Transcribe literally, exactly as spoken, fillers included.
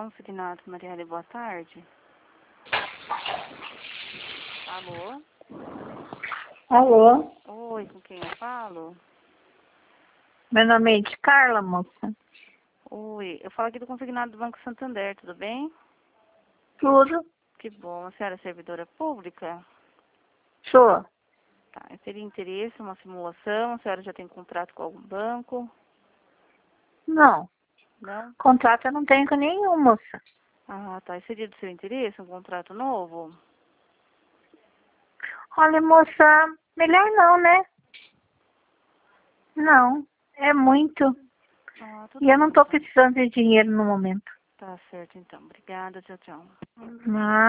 Consignado, Marielle, boa tarde. Alô? Alô? Oi, com quem eu falo? Meu nome é de Carla, moça. Oi, eu falo aqui do Consignado do Banco Santander, tudo bem? Tudo? Que bom, a senhora é servidora pública? Sou. Tá, eu teria interesse em uma simulação, a senhora já tem contrato com algum banco? Não. Não? Contrato eu não tenho com nenhum, moça. Ah, tá, e seria do seu interesse um contrato novo? Olha, moça, melhor não, né? Não, é muito. Ah, E tudo eu bem, não tô então. precisando de dinheiro no momento. Tá certo, então. Obrigada, tchau, tchau. Ah.